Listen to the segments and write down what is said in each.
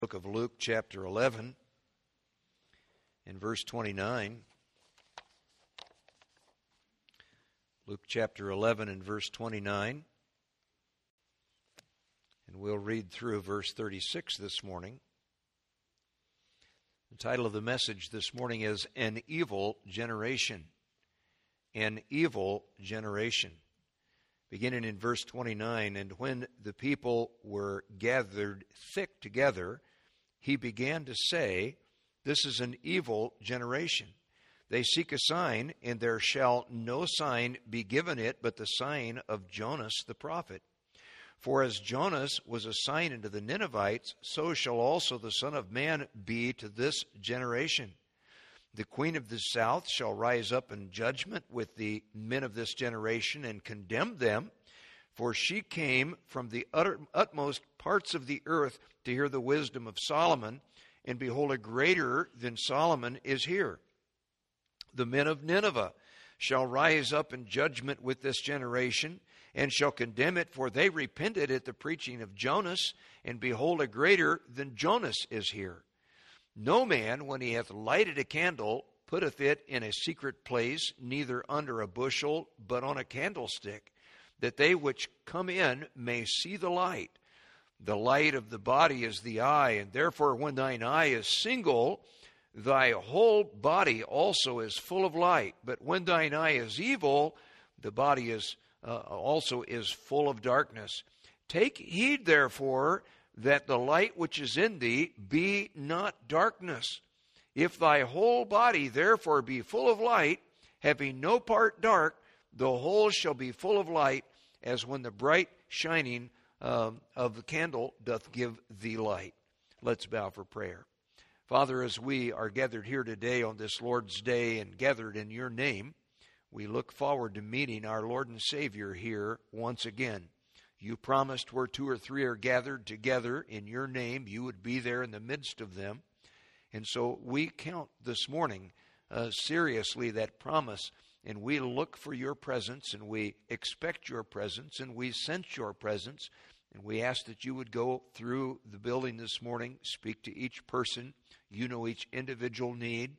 Book of Luke, chapter 11, and verse 29. Luke chapter 11 and verse 29. And we'll read through verse 36 this morning. The title of the message this morning is An Evil Generation. An Evil Generation. Beginning in verse 29, and when the people were gathered thick together, he began to say, This is an evil generation. They seek a sign, and there shall no sign be given it but the sign of Jonas the prophet. For as Jonas was a sign unto the Ninevites, so shall also the Son of Man be to this generation. The queen of the south shall rise up in judgment with the men of this generation and condemn them, for she came from the utmost parts of the earth to hear the wisdom of Solomon, and behold, a greater than Solomon is here. The men of Nineveh shall rise up in judgment with this generation, and shall condemn it, for they repented at the preaching of Jonas, and behold, a greater than Jonas is here. No man, when he hath lighted a candle, putteth it in a secret place, neither under a bushel, but on a candlestick, that they which come in may see the light. The light of the body is the eye, and therefore when thine eye is single, thy whole body also is full of light. But when thine eye is evil, the body is also is full of darkness. Take heed, therefore, that the light which is in thee be not darkness. If thy whole body therefore be full of light, having no part dark, the whole shall be full of light, as when the bright shining of the candle doth give thee light. Let's bow for prayer. Father, as we are gathered here today on this Lord's Day and gathered in your name, we look forward to meeting our Lord and Savior here once again. You promised where two or three are gathered together in your name, you would be there in the midst of them. And so we count this morning seriously that promise, and we look for your presence, and we expect your presence, and we sense your presence. And we ask that you would go through the building this morning, speak to each person. You know each individual need.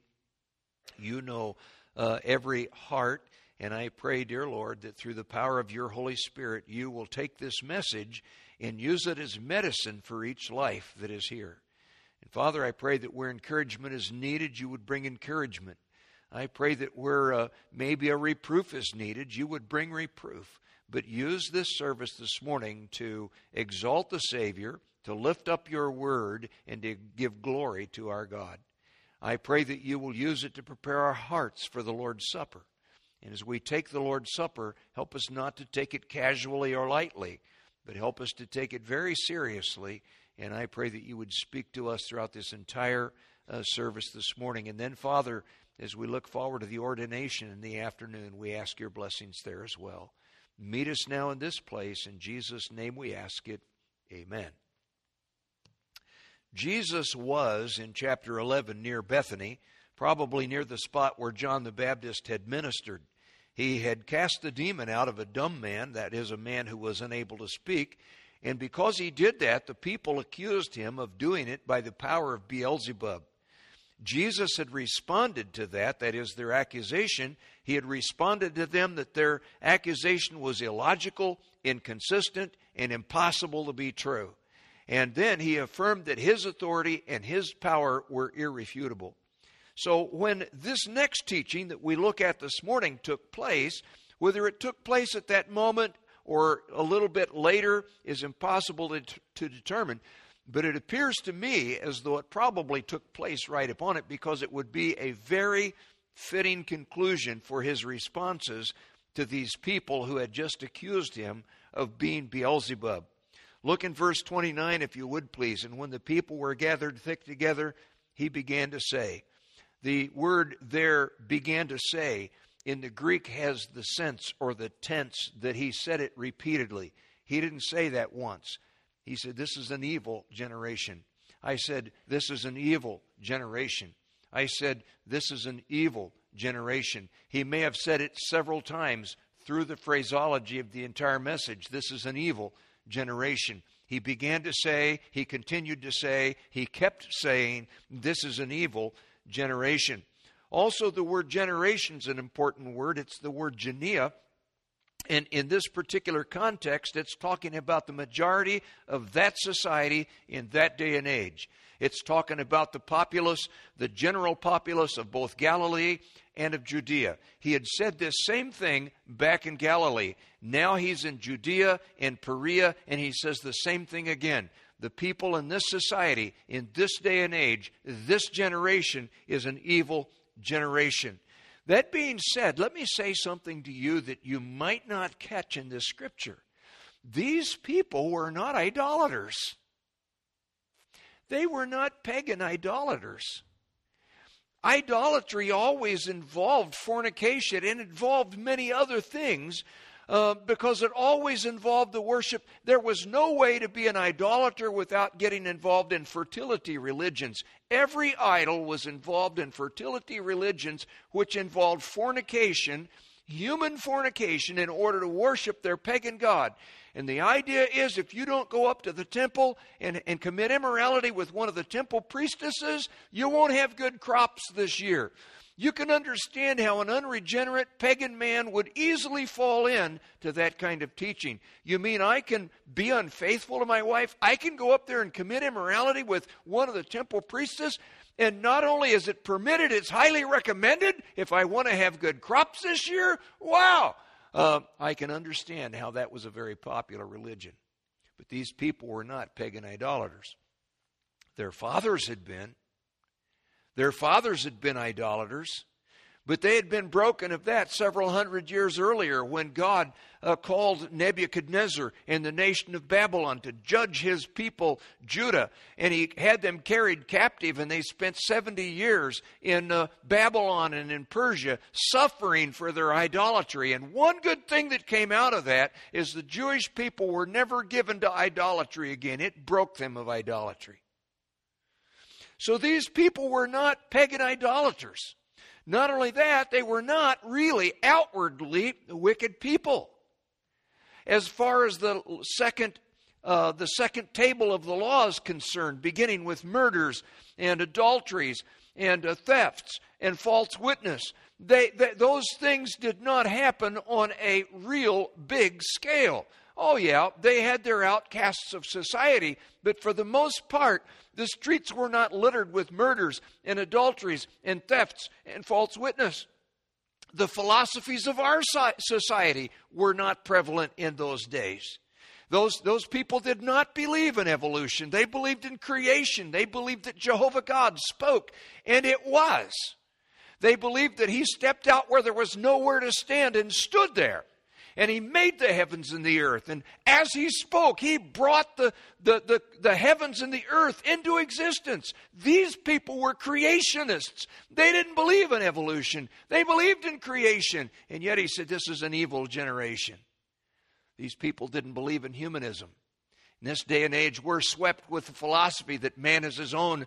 You know every heart. And I pray, dear Lord, that through the power of your Holy Spirit, you will take this message and use it as medicine for each life that is here. And Father, I pray that where encouragement is needed, you would bring encouragement. I pray that where maybe a reproof is needed, you would bring reproof. But use this service this morning to exalt the Savior, to lift up your word, and to give glory to our God. I pray that you will use it to prepare our hearts for the Lord's Supper. And as we take the Lord's Supper, help us not to take it casually or lightly, but help us to take it very seriously. And I pray that you would speak to us throughout this entire service this morning. And then, Father, as we look forward to the ordination in the afternoon, we ask your blessings there as well. Meet us now in this place. In Jesus' name we ask it. Amen. Jesus was, in chapter 11, near Bethany, probably near the spot where John the Baptist had ministered. He had cast the demon out of a dumb man, that is, a man who was unable to speak, and because he did that, the people accused him of doing it by the power of Beelzebub. Jesus had responded to that is, their accusation. He had responded to them that their accusation was illogical, inconsistent, and impossible to be true. And then he affirmed that his authority and his power were irrefutable. So when this next teaching that we look at this morning took place, whether it took place at that moment or a little bit later is impossible to determine. But it appears to me as though it probably took place right upon it, because it would be a very fitting conclusion for his responses to these people who had just accused him of being Beelzebub. Look in verse 29, if you would please. And when the people were gathered thick together, he began to say. The word there, began to say, in the Greek has the sense or the tense that he said it repeatedly. He didn't say that once. He said, this is an evil generation. I said, this is an evil generation. I said, this is an evil generation. He may have said it several times through the phraseology of the entire message. This is an evil generation. He began to say, he continued to say, he kept saying, this is an evil generation. Also, the word generation is an important word. It's the word genea. And in this particular context, it's talking about the majority of that society in that day and age. It's talking about the populace, the general populace of both Galilee and of Judea. He had said this same thing back in Galilee. Now he's in Judea and Perea, and he says the same thing again. The people in this society, in this day and age, this generation is an evil generation. That being said, let me say something to you that you might not catch in this scripture. These people were not idolaters. They were not pagan idolaters. Idolatry always involved fornication and involved many other things because it always involved the worship. There was no way to be an idolater without getting involved in fertility religions. Every idol was involved in fertility religions, which involved fornication, human fornication, in order to worship their pagan god. And the idea is, if you don't go up to the temple and commit immorality with one of the temple priestesses, you won't have good crops this year. You can understand how an unregenerate pagan man would easily fall in to that kind of teaching. You mean I can be unfaithful to my wife? I can go up there and commit immorality with one of the temple priestesses? And not only is it permitted, it's highly recommended if I want to have good crops this year? Wow! I can understand how that was a very popular religion. But these people were not pagan idolaters. Their fathers had been. Their fathers had been idolaters, but they had been broken of that several hundred years earlier when God called Nebuchadnezzar and the nation of Babylon to judge his people, Judah. And he had them carried captive, and they spent 70 years in Babylon and in Persia suffering for their idolatry. And one good thing that came out of that is the Jewish people were never given to idolatry again. It broke them of idolatry. So these people were not pagan idolaters. Not only that, they were not really outwardly wicked people. As far as the second table of the law is concerned, beginning with murders and adulteries and thefts and false witness, those things did not happen on a real big scale. Oh yeah, they had their outcasts of society, but for the most part, the streets were not littered with murders and adulteries and thefts and false witness. The philosophies of our society were not prevalent in those days. Those people did not believe in evolution. They believed in creation. They believed that Jehovah God spoke, and it was. They believed that He stepped out where there was nowhere to stand and stood there. And He made the heavens and the earth. And as He spoke, He brought the heavens and the earth into existence. These people were creationists. They didn't believe in evolution. They believed in creation. And yet He said, this is an evil generation. These people didn't believe in humanism. In this day and age, we're swept with the philosophy that man is his own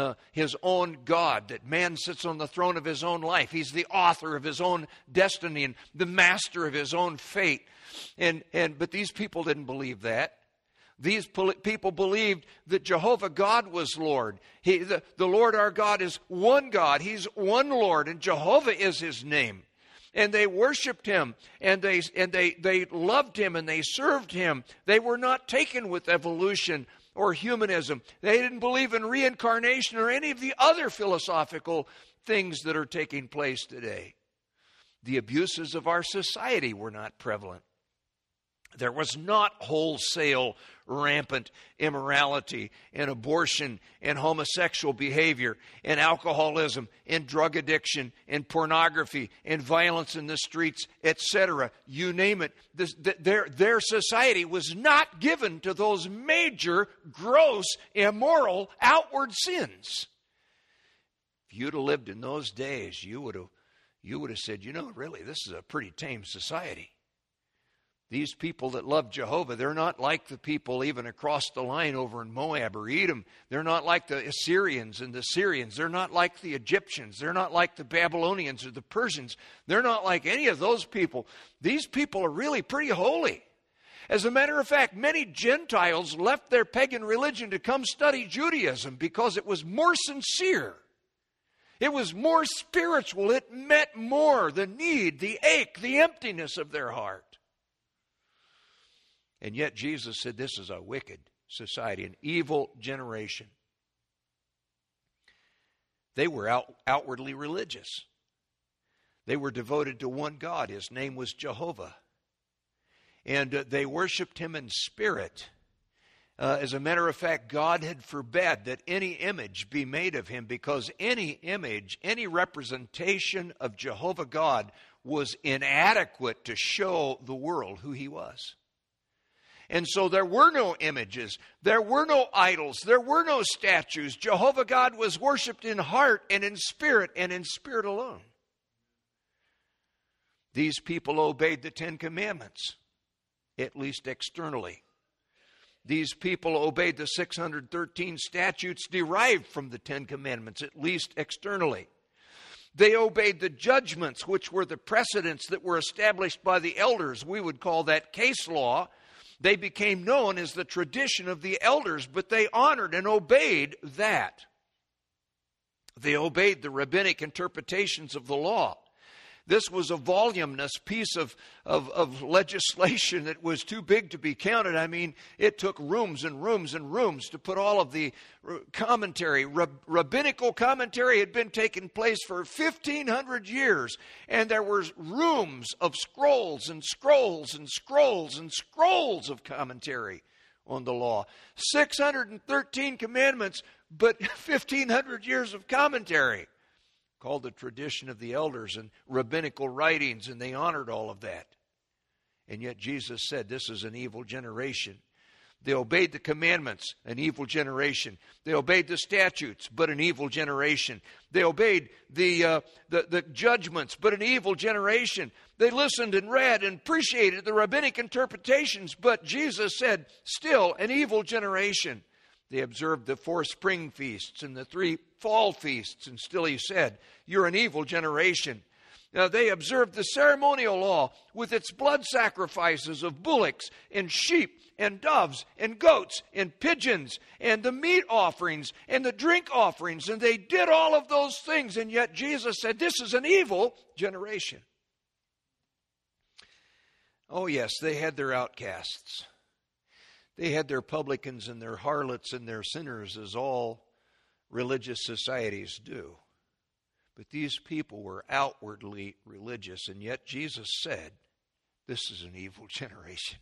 God, that man sits on the throne of his own life. He's the author of his own destiny and the master of his own fate. But these people didn't believe that. These people believed that Jehovah God was Lord. The Lord our God is one God. He's one Lord, and Jehovah is His name. And they worshiped Him, and they loved Him, and they served Him. They were not taken with evolution or humanism. They didn't believe in reincarnation or any of the other philosophical things that are taking place today. The abuses of our society were not prevalent. There was not wholesale, rampant immorality and abortion and homosexual behavior and alcoholism and drug addiction and pornography and violence in the streets, etc. You name it. Their society was not given to those major, gross, immoral, outward sins. If you'd have lived in those days, you would have said, really, this is a pretty tame society. These people that love Jehovah, they're not like the people even across the line over in Moab or Edom. They're not like the Assyrians and the Syrians. They're not like the Egyptians. They're not like the Babylonians or the Persians. They're not like any of those people. These people are really pretty holy. As a matter of fact, many Gentiles left their pagan religion to come study Judaism because it was more sincere. It was more spiritual. It met more the need, the ache, the emptiness of their heart. And yet Jesus said this is a wicked society, an evil generation. They were outwardly religious. They were devoted to one God. His name was Jehovah. And they worshiped him in spirit. As a matter of fact, God had forbid that any image be made of him, because any image, any representation of Jehovah God was inadequate to show the world who he was. And so there were no images, there were no idols, there were no statues. Jehovah God was worshipped in heart and in spirit alone. These people obeyed the Ten Commandments, at least externally. These people obeyed the 613 statutes derived from the Ten Commandments, at least externally. They obeyed the judgments, which were the precedents that were established by the elders. We would call that case law. They became known as the tradition of the elders, but they honored and obeyed that. They obeyed the rabbinic interpretations of the law. This was a voluminous piece of legislation that was too big to be counted. I mean, it took rooms and rooms and rooms to put all of the commentary. Rabbinical commentary had been taking place for 1,500 years, and there were rooms of scrolls and scrolls and scrolls and scrolls of commentary on the law. 613 commandments, but 1,500 years of commentary, called the tradition of the elders and rabbinical writings, and they honored all of that. And yet Jesus said, this is an evil generation. They obeyed the commandments, an evil generation. They obeyed the statutes, but an evil generation. They obeyed the judgments, but an evil generation. They listened and read and appreciated the rabbinic interpretations, but Jesus said, still an evil generation. They observed the 4 spring feasts and the 3 fall feasts, and still he said, you're an evil generation. Now, they observed the ceremonial law with its blood sacrifices of bullocks and sheep and doves and goats and pigeons and the meat offerings and the drink offerings, and they did all of those things, and yet Jesus said, this is an evil generation. Oh yes, they had their outcasts. They had their publicans and their harlots and their sinners, as all religious societies do. But these people were outwardly religious, and yet Jesus said, this is an evil generation.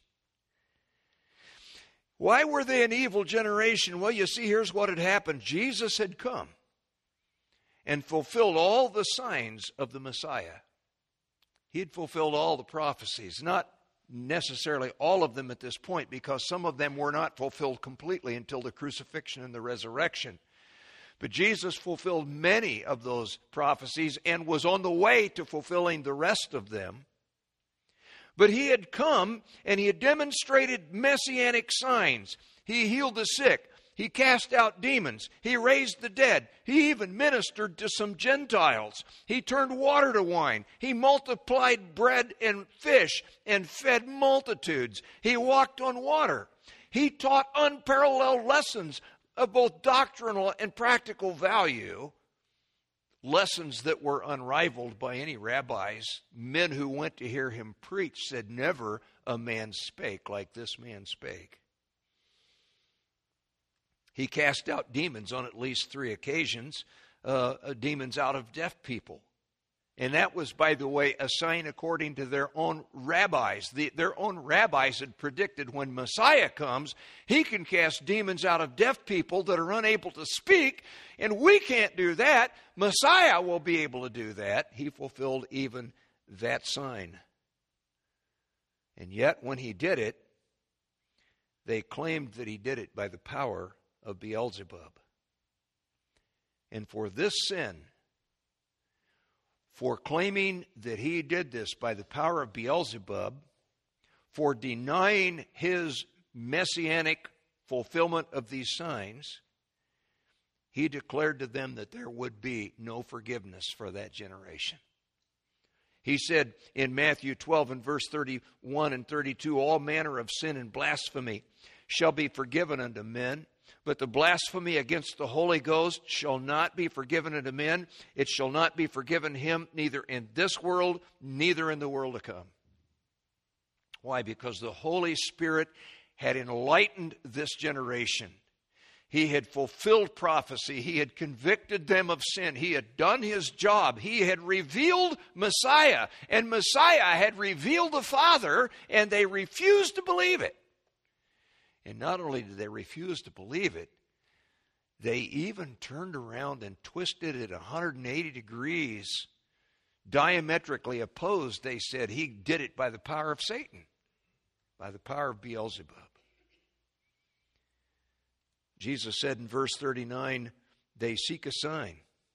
Why were they an evil generation? Well, you see, here's what had happened. Jesus had come and fulfilled all the signs of the Messiah. He had fulfilled all the prophecies, not necessarily all of them at this point, because some of them were not fulfilled completely until the crucifixion and the resurrection. But Jesus fulfilled many of those prophecies and was on the way to fulfilling the rest of them. But he had come and he had demonstrated messianic signs. He healed the sick. He cast out demons. He raised the dead. He even ministered to some Gentiles. He turned water to wine. He multiplied bread and fish and fed multitudes. He walked on water. He taught unparalleled lessons of both doctrinal and practical value, lessons that were unrivaled by any rabbis. Men who went to hear him preach said, never a man spake like this man spake. He cast out demons on at least 3 occasions, demons out of deaf people. And that was, by the way, a sign according to their own rabbis. Their own rabbis had predicted when Messiah comes, he can cast demons out of deaf people that are unable to speak, and we can't do that. Messiah will be able to do that. He fulfilled even that sign. And yet, when he did it, they claimed that he did it by the power of Beelzebub. And for this sin, for claiming that he did this by the power of Beelzebub, for denying his messianic fulfillment of these signs, he declared to them that there would be no forgiveness for that generation. He said in Matthew 12 and verse 31 and 32, all manner of sin and blasphemy shall be forgiven unto men, but the blasphemy against the Holy Ghost shall not be forgiven unto men. It shall not be forgiven him, neither in this world, neither in the world to come. Why? Because the Holy Spirit had enlightened this generation. He had fulfilled prophecy. He had convicted them of sin. He had done his job. He had revealed Messiah. And Messiah had revealed the Father, and they refused to believe it. And not only did they refuse to believe it, they even turned around and twisted it 180 degrees, diametrically opposed. They said he did it by the power of Satan, by the power of Beelzebub. Jesus said in verse 39, they seek a sign.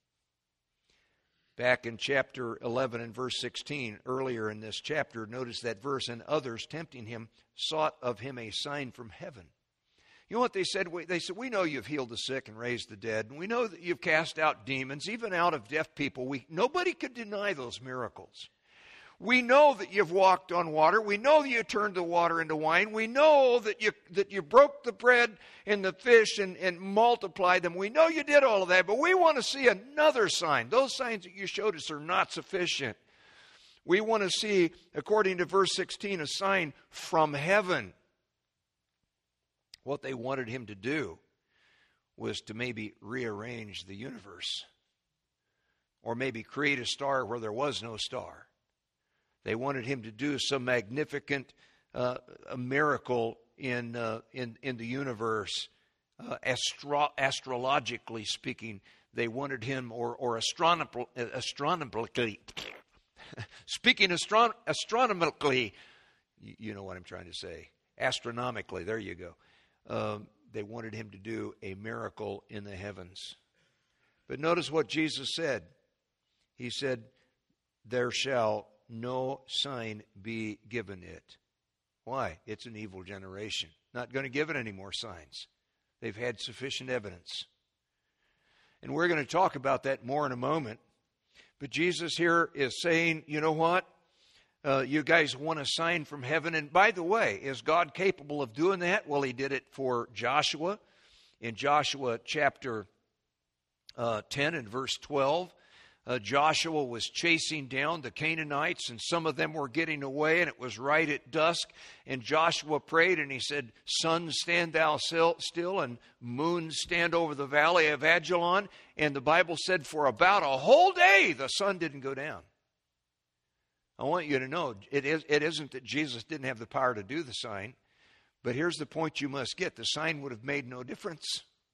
Back in chapter 11 and verse 16, earlier in this chapter, notice that verse, and others tempting him sought of him a sign from heaven. You know what they said? They said, we know you've healed the sick and raised the dead, and we know that you've cast out demons, even out of deaf people. Nobody could deny those miracles. We know that you've walked on water. We know that you turned the water into wine. We know that you broke the bread and the fish and multiplied them. We know you did all of that, but we want to see another sign. Those signs that you showed us are not sufficient. We want to see, according to verse 16, a sign from heaven. What they wanted him to do was to maybe rearrange the universe, or maybe create a star where there was no star. They wanted him to do some magnificent a miracle in the universe, astrologically speaking. They wanted him, or astronomically, speaking astronomically, you know what I'm trying to say. Astronomically, there you go. They wanted him to do a miracle in the heavens. But notice what Jesus said. He said, there shall no sign be given it. Why? It's an evil generation. Not going to give it any more signs. They've had sufficient evidence. And we're going to talk about that more in a moment. But Jesus here is saying, you know what? You guys want a sign from heaven. And by the way, is God capable of doing that? Well, he did it for Joshua. In Joshua chapter 10 and verse 12, Joshua was chasing down the Canaanites, and some of them were getting away, and it was right at dusk. And Joshua prayed, and he said, sun, stand thou still, and moon, stand over the valley of Ajalon. And the Bible said for about a whole day, the sun didn't go down. I want you to know, it isn't that Jesus didn't have the power to do the sign, but here's the point you must get. The sign would have made no difference.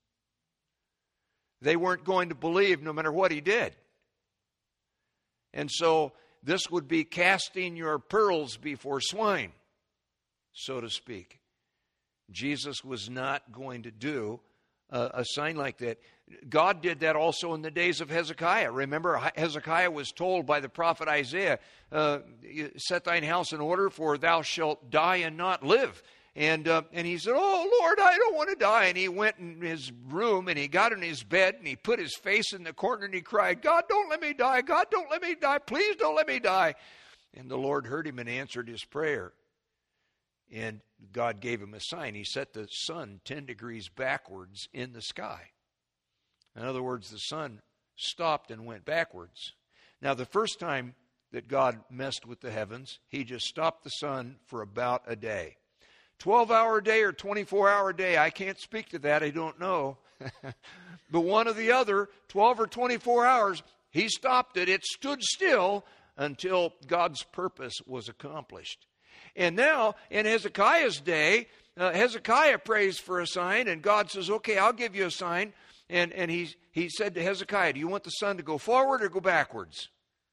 They weren't going to believe no matter what he did. And so this would be casting your pearls before swine, so to speak. Jesus was not going to do a sign like that. God did that also in the days of Hezekiah. Remember, Hezekiah was told by the prophet Isaiah, set thine house in order, for thou shalt die and not live. And he said, oh, Lord, I don't want to die. And he went in his room, and he got in his bed, and he put his face in the corner, and he cried, God, don't let me die. God, don't let me die. Please don't let me die. And the Lord heard him and answered his prayer. And God gave him a sign. He set the sun 10 degrees backwards in the sky. In other words, the sun stopped and went backwards. Now, the first time that God messed with the heavens, he just stopped the sun for about a day. 12-hour day or 24-hour day, I can't speak to that, I don't know. But one or the other, 12 or 24 hours, he stopped it. It stood still until God's purpose was accomplished. And now, in Hezekiah's day, Hezekiah prays for a sign, and God says, okay, I'll give you a sign. And he said to Hezekiah, do you want the sun to go forward or go backwards?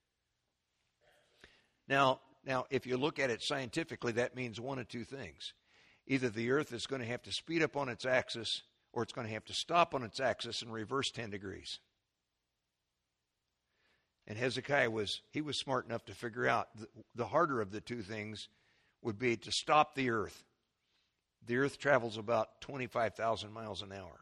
Now, if you look at it scientifically, that means one of two things. Either the earth is going to have to speed up on its axis, or it's going to have to stop on its axis and reverse 10 degrees. And Hezekiah was smart enough to figure out the harder of the two things would be to stop the earth. The earth travels about 25,000 miles an hour.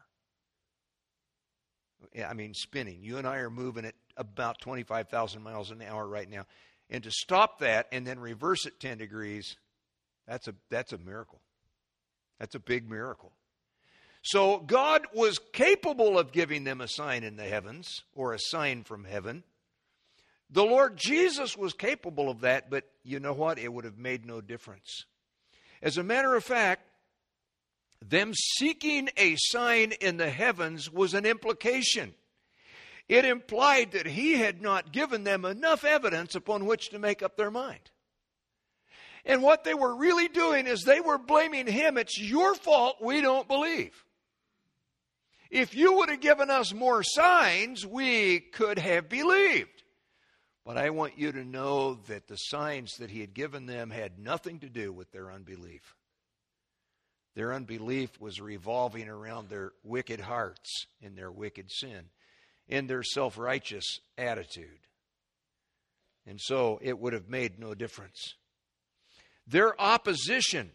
I mean, spinning. You and I are moving at about 25,000 miles an hour right now. And to stop that and then reverse it 10 degrees, that's a miracle. That's a big miracle. So God was capable of giving them a sign in the heavens, or a sign from heaven. The Lord Jesus was capable of that, but you know what? It would have made no difference. As a matter of fact, them seeking a sign in the heavens was an implication. It implied that he had not given them enough evidence upon which to make up their mind. And what they were really doing is they were blaming him. It's your fault we don't believe. If you would have given us more signs, we could have believed. But I want you to know that the signs that he had given them had nothing to do with their unbelief. Their unbelief was revolving around their wicked hearts and their wicked sin, in their self-righteous attitude. And so it would have made no difference. Their opposition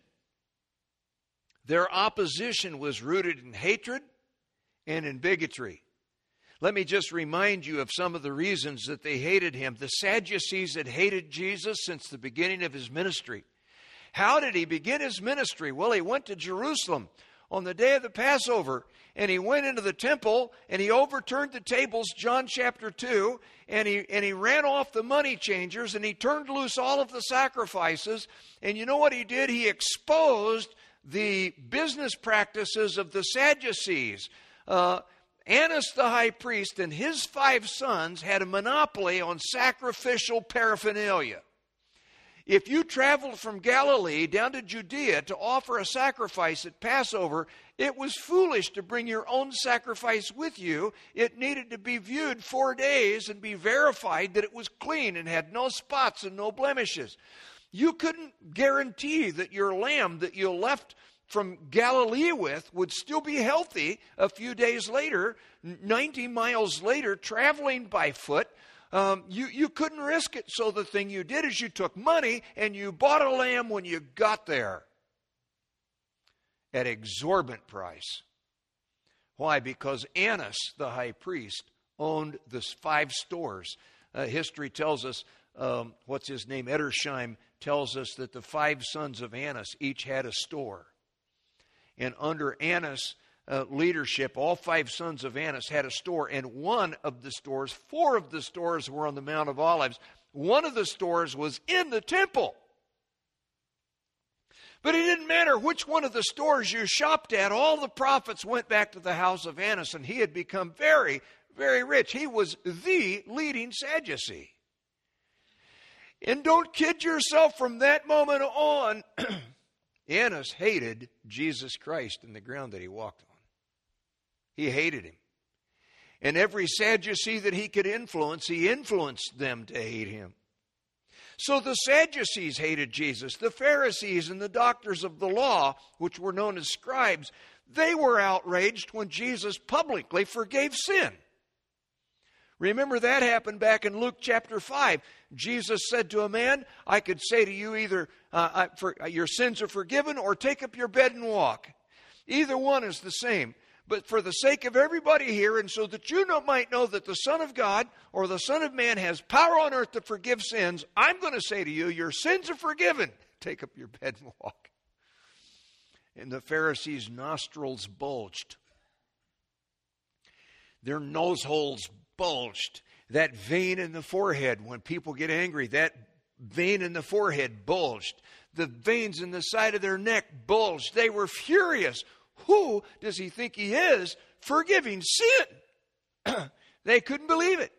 was rooted in hatred and in bigotry. Let me just remind you of some of the reasons that they hated him. The Sadducees had hated Jesus since the beginning of his ministry. How did he begin his ministry? Well, he went to Jerusalem on the day of the Passover, and he went into the temple, and he overturned the tables, John chapter 2, and he ran off the money changers, and he turned loose all of the sacrifices. And you know what he did? He exposed the business practices of the Sadducees. Annas the high priest and his 5 sons had a monopoly on sacrificial paraphernalia. If you traveled from Galilee down to Judea to offer a sacrifice at Passover, it was foolish to bring your own sacrifice with you. It needed to be viewed 4 days and be verified that it was clean and had no spots and no blemishes. You couldn't guarantee that your lamb that you left from Galilee with would still be healthy a few days later, 90 miles later, traveling by foot. You couldn't risk it, so the thing you did is you took money and you bought a lamb when you got there at exorbitant price. Why? Because Annas, the high priest, owned the 5 stores. History tells us, what's his name? Edersheim tells us that the 5 sons of Annas each had a store. And under Annas' leadership, all 5 sons of Annas had a store. And one of the stores, 4 of the stores were on the Mount of Olives. One of the stores was in the temple. But it didn't matter which one of the stores you shopped at. All the profits went back to the house of Annas, and he had become very, very rich. He was the leading Sadducee. And don't kid yourself, from that moment on, Annas hated Jesus Christ and the ground that he walked on. He hated him. And every Sadducee that he could influence, he influenced them to hate him. So the Sadducees hated Jesus. The Pharisees and the doctors of the law, which were known as scribes, they were outraged when Jesus publicly forgave sin. Remember, that happened back in Luke chapter 5. Jesus said to a man, I could say to you either your sins are forgiven or take up your bed and walk. Either one is the same. But for the sake of everybody here, and so that you might know that the Son of God or the Son of Man has power on earth to forgive sins, I'm going to say to you, your sins are forgiven. Take up your bed and walk. And the Pharisees' nostrils bulged. Their nose holes bulged. That vein in the forehead, when people get angry, that vein in the forehead bulged. The veins in the side of their neck bulged. They were furious. Who does he think he is forgiving sin? They couldn't believe it.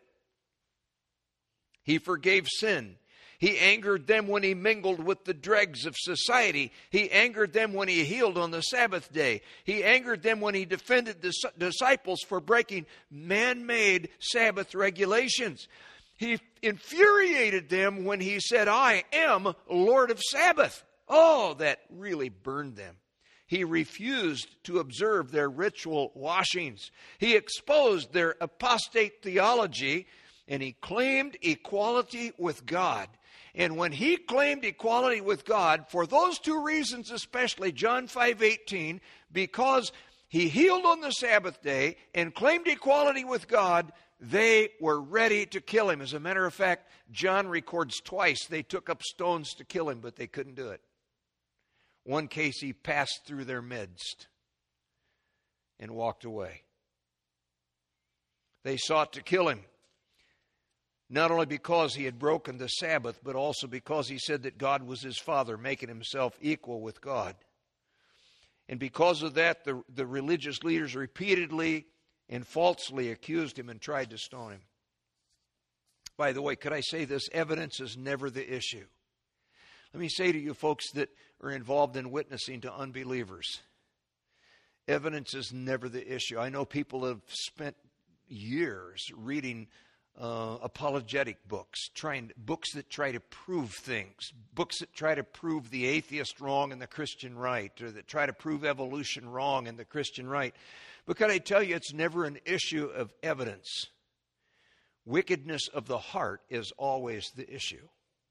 He forgave sin. He angered them when he mingled with the dregs of society. He angered them when he healed on the Sabbath day. He angered them when he defended the disciples for breaking man-made Sabbath regulations. He infuriated them when he said, I am Lord of Sabbath. Oh, that really burned them. He refused to observe their ritual washings. He exposed their apostate theology, and he claimed equality with God. And when he claimed equality with God, for those 2 reasons especially, John 5:18, because he healed on the Sabbath day and claimed equality with God, they were ready to kill him. As a matter of fact, John records twice they took up stones to kill him, but they couldn't do it. One case, he passed through their midst and walked away. They sought to kill him, not only because he had broken the Sabbath, but also because he said that God was his Father, making himself equal with God. And because of that, the religious leaders repeatedly and falsely accused him and tried to stone him. By the way, could I say this? Evidence is never the issue. Let me say to you folks that are involved in witnessing to unbelievers, evidence is never the issue. I know people have spent years reading apologetic books, books that try to prove things, books that try to prove the atheist wrong and the Christian right, or that try to prove evolution wrong and the Christian right. But can I tell you, it's never an issue of evidence. Wickedness of the heart is always the issue.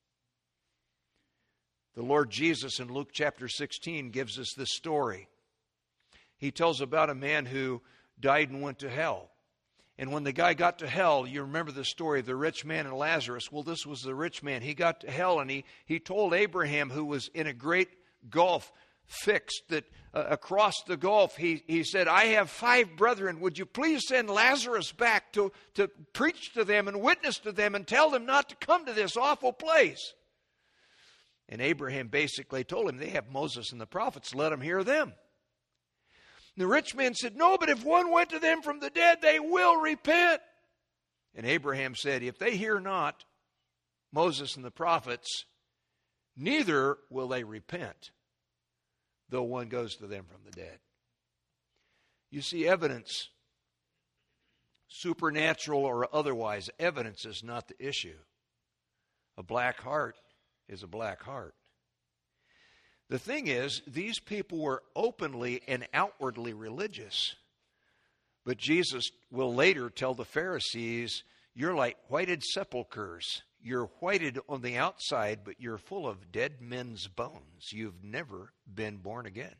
The Lord Jesus in Luke chapter 16 gives us this story. He tells about a man who died and went to hell. And when the guy got to hell, you remember the story of the rich man and Lazarus. Well, this was the rich man. He got to hell and he told Abraham, who was in a great gulf fixed, that across the gulf, he said, I have 5 brethren. Would you please send Lazarus back to preach to them and witness to them and tell them not to come to this awful place? And Abraham basically told him, they have Moses and the prophets, let them hear them. The rich man said, no, but if one went to them from the dead, they will repent. And Abraham said, if they hear not Moses and the prophets, neither will they repent, though one goes to them from the dead. You see, evidence, supernatural or otherwise, evidence is not the issue. A black heart is a black heart. The thing is, these people were openly and outwardly religious. But Jesus will later tell the Pharisees, you're like whited sepulchres. You're whited on the outside, but you're full of dead men's bones. You've never been born again.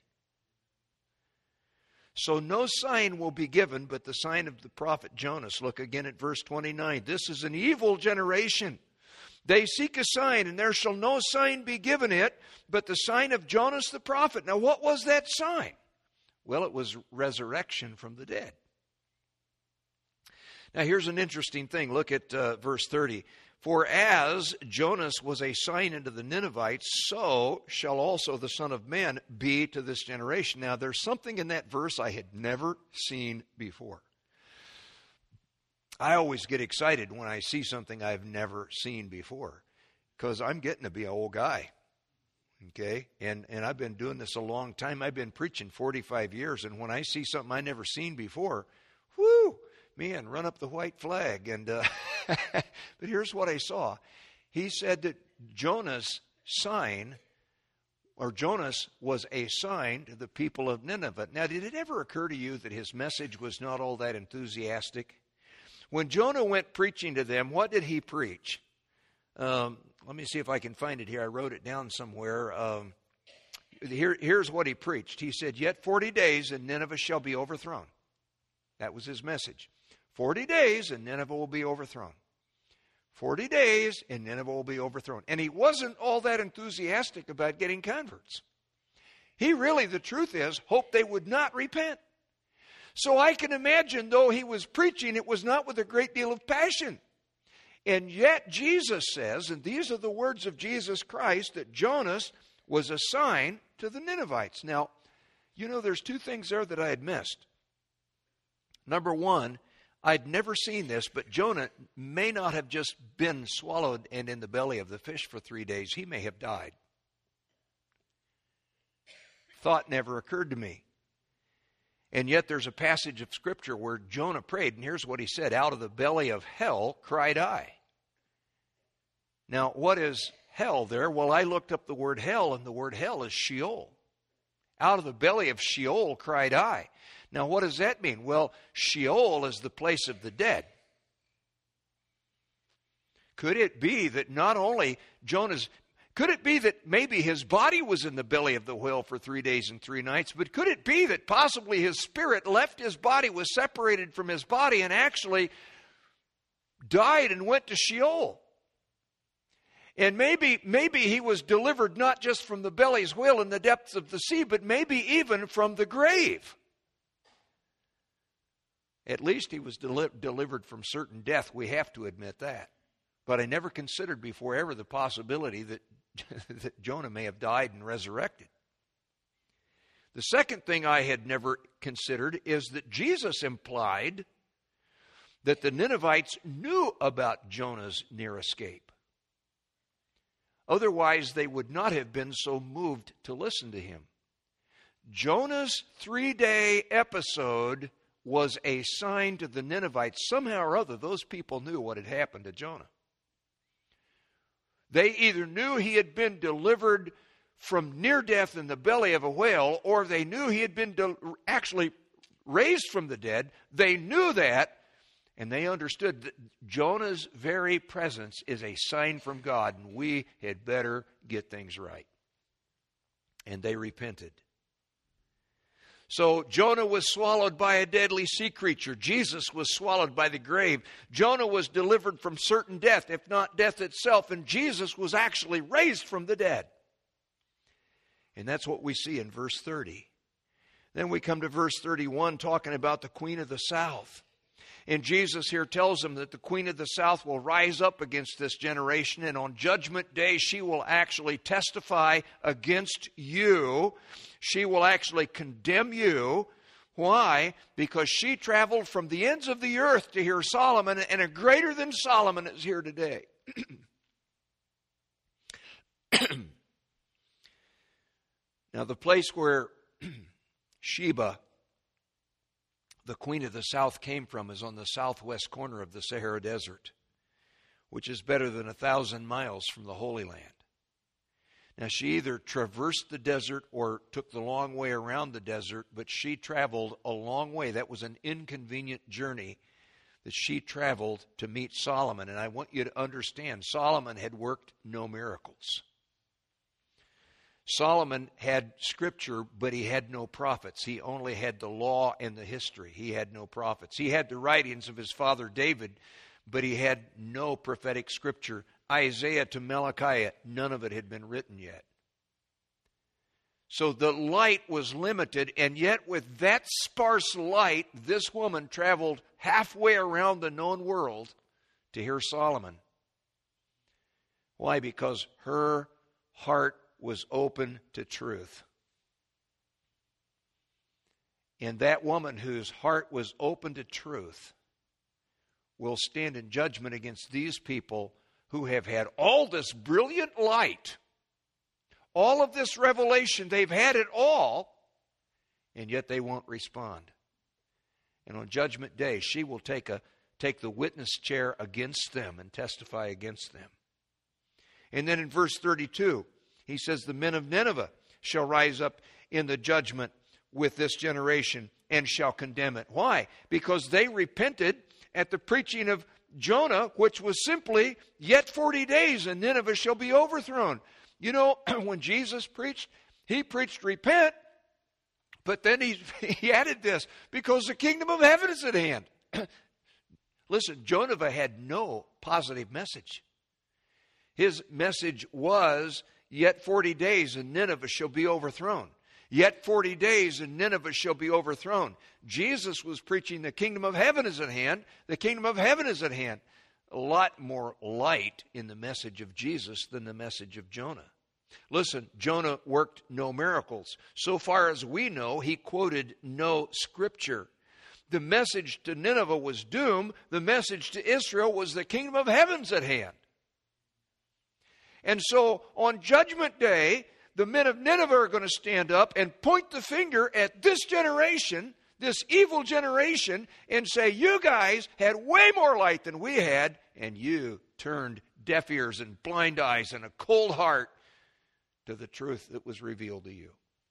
So no sign will be given but the sign of the prophet Jonas. Look again at verse 29. This is an evil generation. They seek a sign, and there shall no sign be given it, but the sign of Jonas the prophet. Now, what was that sign? Well, it was resurrection from the dead. Now, here's an interesting thing. Look at verse 30. For as Jonas was a sign unto the Ninevites, so shall also the Son of Man be to this generation. Now, there's something in that verse I had never seen before. I always get excited when I see something I've never seen before, because I'm getting to be an old guy, okay? And I've been doing this a long time. I've been preaching 45 years, and when I see something I never seen before, whoo, man, run up the white flag. And but here's what I saw. He said that Jonas was a sign to the people of Nineveh. Now, did it ever occur to you that his message was not all that enthusiastic? When Jonah went preaching to them, what did he preach? Let me see if I can find it here. I wrote it down somewhere. Here's what he preached. He said, yet 40 days and Nineveh shall be overthrown. That was his message. 40 days and Nineveh will be overthrown. 40 days and Nineveh will be overthrown. And he wasn't all that enthusiastic about getting converts. He really, the truth is, hoped they would not repent. So I can imagine, though he was preaching, it was not with a great deal of passion. And yet Jesus says, and these are the words of Jesus Christ, that Jonas was a sign to the Ninevites. Now, you know, there's 2 things there that I had missed. Number 1, I'd never seen this, but Jonah may not have just been swallowed and in the belly of the fish for 3 days. He may have died. Thought never occurred to me. And yet there's a passage of Scripture where Jonah prayed, and here's what he said, out of the belly of hell cried I. Now, what is hell there? Well, I looked up the word hell, and the word hell is Sheol. Out of the belly of Sheol cried I. Now, what does that mean? Well, Sheol is the place of the dead. Could it be that not only Jonah's, Could it be that maybe his body was in the belly of the whale for 3 days and 3 nights? But could it be that possibly his spirit left his body, was separated from his body, and actually died and went to Sheol? And maybe he was delivered not just from the belly's whale in the depths of the sea, but maybe even from the grave. At least he was delivered from certain death. We have to admit that. But I never considered before ever the possibility that Jonah may have died and resurrected. The second thing I had never considered is that Jesus implied that the Ninevites knew about Jonah's near escape. Otherwise, they would not have been so moved to listen to him. Jonah's 3-day episode was a sign to the Ninevites. Somehow or other, those people knew what had happened to Jonah. They either knew he had been delivered from near death in the belly of a whale, or they knew he had been actually raised from the dead. They knew that, and they understood that Jonah's very presence is a sign from God, and we had better get things right. And they repented. So Jonah was swallowed by a deadly sea creature. Jesus was swallowed by the grave. Jonah was delivered from certain death, if not death itself, and Jesus was actually raised from the dead. And that's what we see in verse 30. Then we come to verse 31, talking about the Queen of the South. And Jesus here tells them that the Queen of the South will rise up against this generation, and on Judgment Day she will actually testify against you. She will actually condemn you. Why? Because she traveled from the ends of the earth to hear Solomon, and a greater than Solomon is here today. Now, the place where Sheba, the Queen of the South, came from is on the southwest corner of the Sahara Desert, which is better than 1,000 miles from the Holy Land. Now, she either traversed the desert or took the long way around the desert, but she traveled a long way. That was an inconvenient journey that she traveled to meet Solomon. And I want you to understand, Solomon had worked no miracles. Solomon had scripture, but he had no prophets. He only had the law and the history. He had no prophets. He had the writings of his father David, but he had no prophetic scripture. Isaiah to Malachi, none of it had been written yet. So the light was limited, and yet with that sparse light, this woman traveled halfway around the known world to hear Solomon. Why? Because her heart was open to truth. And that woman whose heart was open to truth will stand in judgment against these people who have had all this brilliant light, all of this revelation. They've had it all, and yet they won't respond. And on Judgment Day, she will take the witness chair against them and testify against them. And then in verse 32, he says, the men of Nineveh shall rise up in the judgment with this generation and shall condemn it. Why? Because they repented at the preaching of Jonah, which was simply, yet 40 days and Nineveh shall be overthrown. You know, when Jesus preached, he preached repent, but then he added this, because the kingdom of heaven is at hand. Listen, Jonah had no positive message. His message was, yet 40 days and Nineveh shall be overthrown. Yet 40 days and Nineveh shall be overthrown. Jesus was preaching the kingdom of heaven is at hand. The kingdom of heaven is at hand. A lot more light in the message of Jesus than the message of Jonah. Listen, Jonah worked no miracles. So far as we know, he quoted no scripture. The message to Nineveh was doom. The message to Israel was the kingdom of heaven's at hand. And so on Judgment Day, the men of Nineveh are going to stand up and point the finger at this generation, this evil generation, and say, you guys had way more light than we had, and you turned deaf ears and blind eyes and a cold heart to the truth that was revealed to you.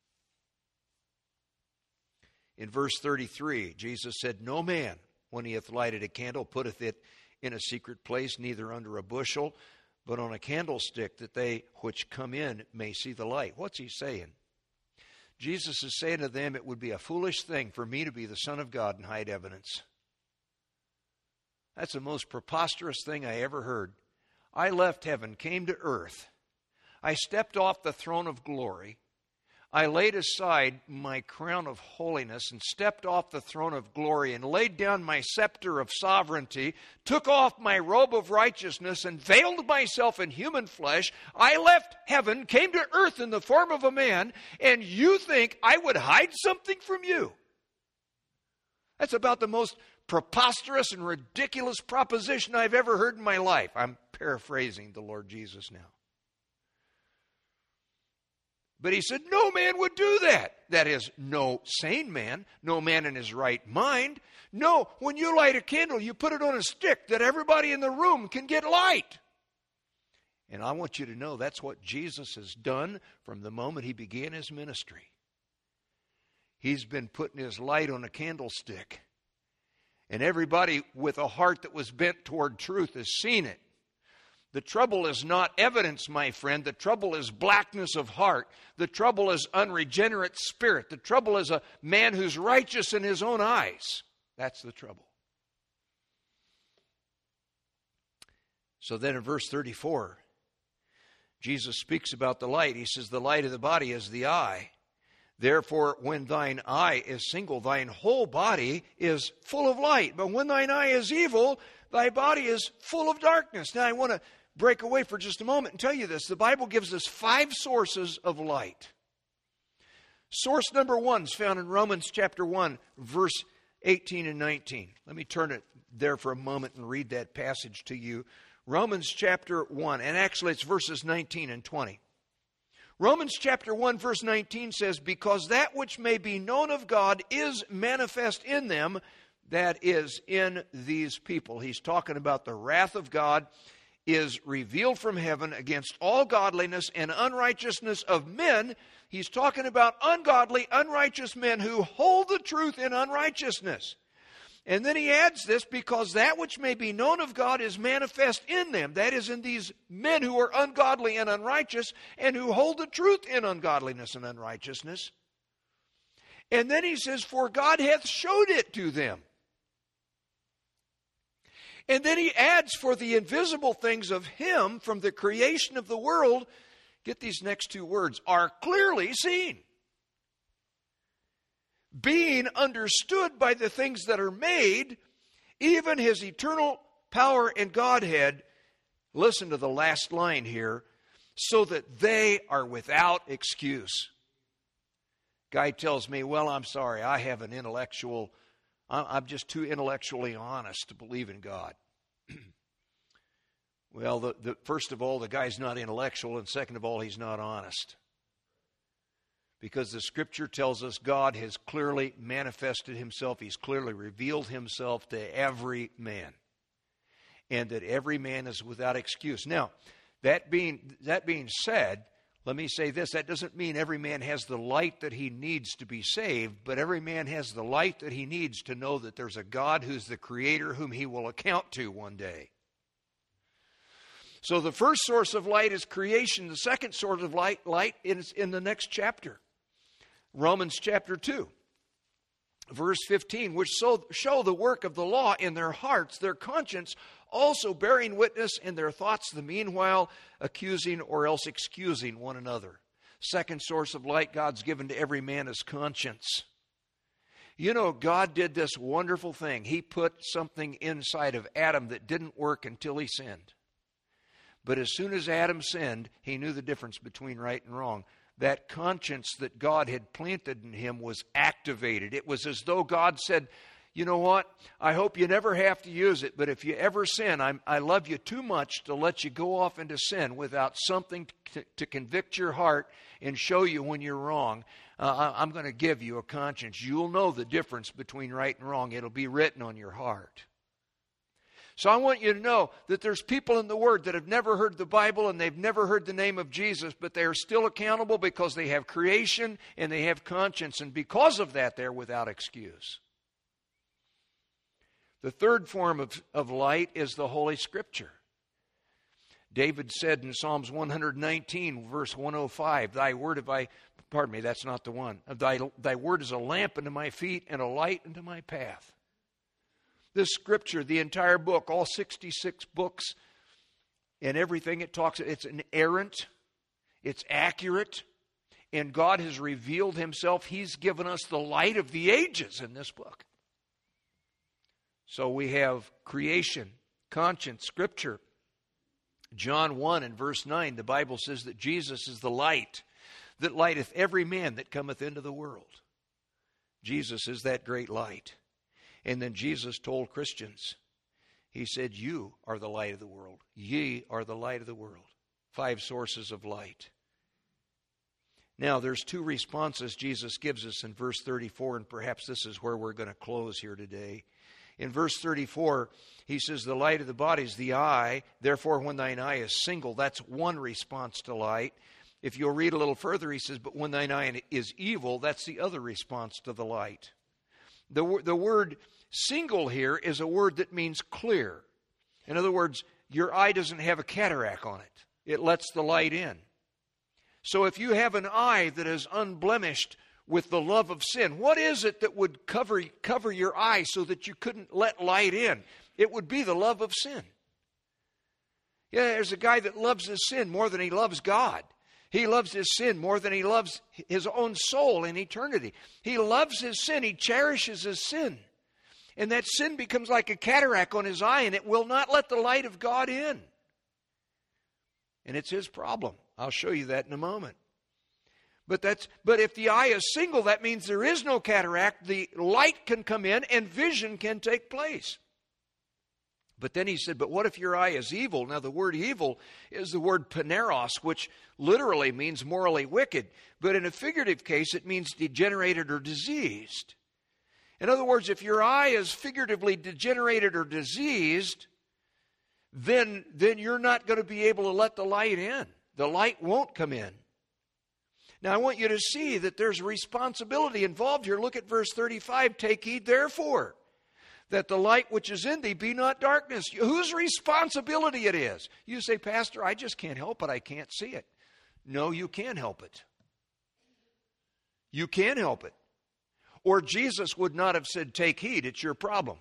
In verse 33, Jesus said, no man, when he hath lighted a candle, putteth it in a secret place, neither under a bushel, but on a candlestick, that they which come in may see the light. What's he saying? Jesus is saying to them, it would be a foolish thing for me to be the Son of God and hide evidence. That's the most preposterous thing I ever heard. I left heaven, came to earth. I stepped off the throne of glory. I laid aside my crown of holiness and stepped off the throne of glory and laid down my scepter of sovereignty, took off my robe of righteousness and veiled myself in human flesh. I left heaven, came to earth in the form of a man, and you think I would hide something from you? That's about the most preposterous and ridiculous proposition I've ever heard in my life. I'm paraphrasing the Lord Jesus now. But he said, no man would do that. That is, no sane man, no man in his right mind. No, when you light a candle, you put it on a stick that everybody in the room can get light. And I want you to know that's what Jesus has done from the moment he began his ministry. He's been putting his light on a candlestick. And everybody with a heart that was bent toward truth has seen it. The trouble is not evidence, my friend. The trouble is blackness of heart. The trouble is unregenerate spirit. The trouble is a man who's righteous in his own eyes. That's the trouble. So then in verse 34, Jesus speaks about the light. He says, the light of the body is the eye. Therefore, when thine eye is single, thine whole body is full of light. But when thine eye is evil, thy body is full of darkness. Now I want to break away for just a moment and tell you this. The Bible gives us 5 sources of light. Source number 1 is found in Romans chapter 1, verse 18 and 19. Let me turn it there for a moment and read that passage to you. Romans chapter 1, and actually it's verses 19 and 20. Romans chapter 1, verse 19 says, because that which may be known of God is manifest in them, that is, in these people. He's talking about the wrath of God is revealed from heaven against all godliness and unrighteousness of men. He's talking about ungodly, unrighteous men who hold the truth in unrighteousness. And then he adds this, because that which may be known of God is manifest in them. That is, in these men who are ungodly and unrighteous and who hold the truth in ungodliness and unrighteousness. And then he says, for God hath showed it to them. And then he adds, for the invisible things of him from the creation of the world, get these next 2 words, are clearly seen, being understood by the things that are made, even his eternal power and Godhead. Listen to the last line here, so that they are without excuse. Guy tells me, well, I'm sorry, I have an intellectual, I'm just too intellectually honest to believe in God. Well, first of all, the guy's not intellectual, and second of all, he's not honest. Because the Scripture tells us God has clearly manifested himself. He's clearly revealed himself to every man. And that every man is without excuse. Now, that being said, let me say this. That doesn't mean every man has the light that he needs to be saved, but every man has the light that he needs to know that there's a God who's the Creator whom he will account to one day. So the first source of light is creation. The second source of light is in the next chapter. Romans chapter 2, verse 15, which show the work of the law in their hearts, their conscience also bearing witness in their thoughts, the meanwhile accusing or else excusing one another. Second source of light God's given to every man is conscience. You know, God did this wonderful thing. He put something inside of Adam that didn't work until he sinned. But as soon as Adam sinned, he knew the difference between right and wrong. That conscience that God had planted in him was activated. It was as though God said, you know what? I hope you never have to use it, but if you ever sin, I love you too much to let you go off into sin without something to convict your heart and show you when you're wrong. I'm going to give you a conscience. You'll know the difference between right and wrong. It'll be written on your heart. So I want you to know that there's people in the Word that have never heard the Bible and they've never heard the name of Jesus, but they are still accountable because they have creation and they have conscience. And because of that, they're without excuse. The third form of light is the Holy Scripture. David said in Psalms 119, verse 105, Thy word that's not the one. Thy word is a lamp unto my feet and a light unto my path. This scripture, the entire book, all 66 books and everything it talks, it's inerrant, it's accurate, and God has revealed himself. He's given us the light of the ages in this book. So we have creation, conscience, scripture. John 1 and verse 9, the Bible says that Jesus is the light that lighteth every man that cometh into the world. Jesus is that great light. And then Jesus told Christians, he said, you are the light of the world. Ye are the light of the world. 5 sources of light. Now, there's 2 responses Jesus gives us in verse 34, and perhaps this is where we're going to close here today. In verse 34, he says, the light of the body is the eye. Therefore, when thine eye is single, that's one response to light. If you'll read a little further, he says, but when thine eye is evil, that's the other response to the light. The word single here is a word that means clear. In other words, your eye doesn't have a cataract on it. It lets the light in. So if you have an eye that is unblemished with the love of sin, what is it that would cover your eye so that you couldn't let light in? It would be the love of sin. Yeah, there's a guy that loves his sin more than he loves God. He loves his sin more than he loves his own soul in eternity. He loves his sin. He cherishes his sin. And that sin becomes like a cataract on his eye, and it will not let the light of God in. And it's his problem. I'll show you that in a moment. But if the eye is single, that means there is no cataract. The light can come in and vision can take place. But then he said, but what if your eye is evil? Now the word evil is the word paneros, which literally means morally wicked. But in a figurative case, it means degenerated or diseased. In other words, if your eye is figuratively degenerated or diseased, then you're not going to be able to let the light in. The light won't come in. Now, I want you to see that there's responsibility involved here. Look at verse 35. Take heed, therefore, that the light which is in thee be not darkness. Whose responsibility it is? You say, Pastor, I just can't help it. I can't see it. No, you can help it. You can help it. Or Jesus would not have said, take heed, it's your problem.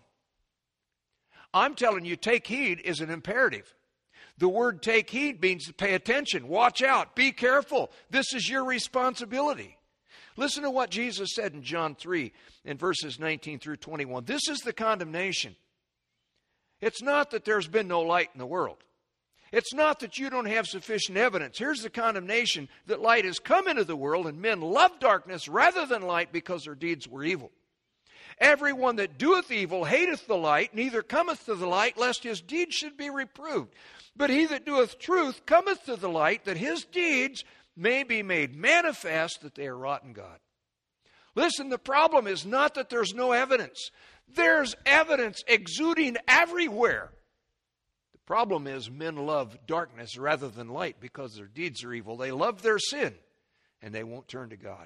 I'm telling you, take heed is an imperative. The word take heed means to pay attention, watch out, be careful. This is your responsibility. Listen to what Jesus said in John 3 in verses 19 through 21. This is the condemnation. It's not that there's been no light in the world. It's not that you don't have sufficient evidence. Here's the condemnation, that light has come into the world and men love darkness rather than light because their deeds were evil. Everyone that doeth evil hateth the light, neither cometh to the light, lest his deeds should be reproved. But he that doeth truth cometh to the light, that his deeds may be made manifest that they are wrought in God. Listen, the problem is not that there's no evidence. There's evidence exuding everywhere. The problem is men love darkness rather than light because their deeds are evil. They love their sin, and they won't turn to God.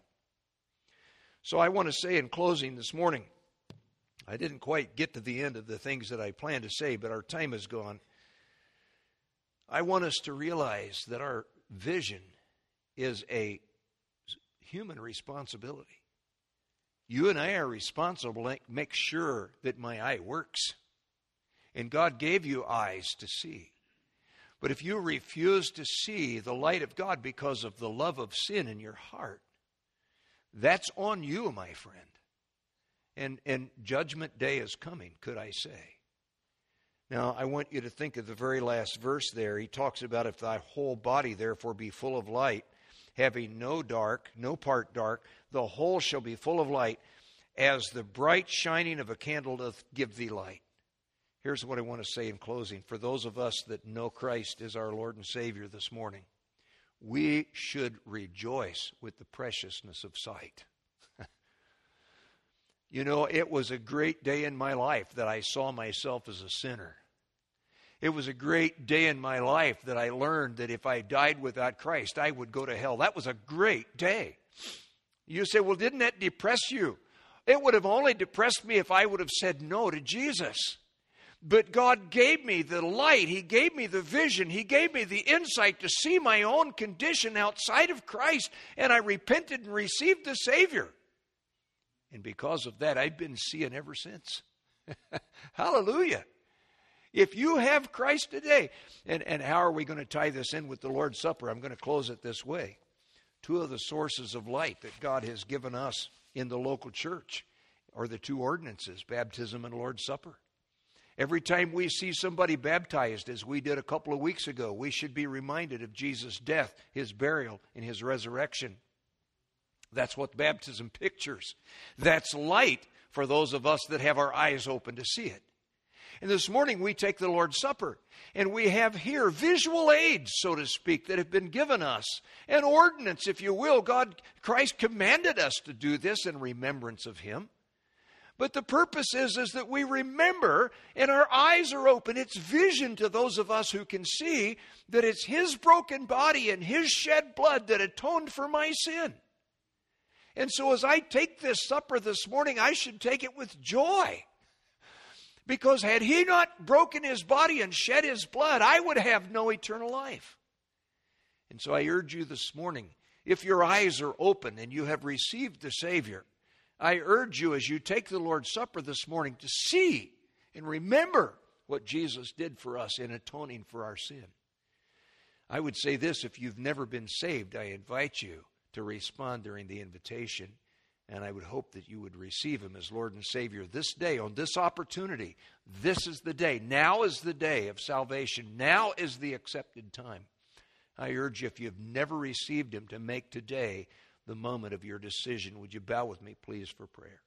So I want to say in closing this morning, I didn't quite get to the end of the things that I planned to say, but our time is gone. I want us to realize that our vision is a human responsibility. You and I are responsible to make sure that my eye works. And God gave you eyes to see. But if you refuse to see the light of God because of the love of sin in your heart, that's on you, my friend. And judgment day is coming, could I say. Now, I want you to think of the very last verse there. He talks about if thy whole body therefore be full of light, having no part dark, the whole shall be full of light, as the bright shining of a candle doth give thee light. Here's what I want to say in closing. For those of us that know Christ as our Lord and Savior this morning, we should rejoice with the preciousness of sight. You know, it was a great day in my life that I saw myself as a sinner. It was a great day in my life that I learned that if I died without Christ, I would go to hell. That was a great day. You say, well, didn't that depress you? It would have only depressed me if I would have said no to Jesus. But God gave me the light. He gave me the vision. He gave me the insight to see my own condition outside of Christ. And I repented and received the Savior. And because of that, I've been seeing ever since. Hallelujah. If you have Christ today, and how are we going to tie this in with the Lord's Supper? I'm going to close it this way. Two of the sources of light that God has given us in the local church are the two ordinances, baptism and Lord's Supper. Every time we see somebody baptized, as we did a couple of weeks ago, we should be reminded of Jesus' death, His burial, and His resurrection. That's what baptism pictures. That's light for those of us that have our eyes open to see it. And this morning we take the Lord's Supper, and we have here visual aids, so to speak, that have been given us. An ordinance, if you will. Christ commanded us to do this in remembrance of Him. But the purpose is that we remember and our eyes are open. It's vision to those of us who can see that it's His broken body and His shed blood that atoned for my sin. And so as I take this supper this morning, I should take it with joy. Because had He not broken His body and shed His blood, I would have no eternal life. And so I urge you this morning, if your eyes are open and you have received the Savior, I urge you as you take the Lord's Supper this morning to see and remember what Jesus did for us in atoning for our sin. I would say this, if you've never been saved, I invite you to respond during the invitation, and I would hope that you would receive Him as Lord and Savior this day, on this opportunity. This is the day. Now is the day of salvation. Now is the accepted time. I urge you, if you've never received Him, to make today the moment of your decision. Would you bow with me, please, for prayer?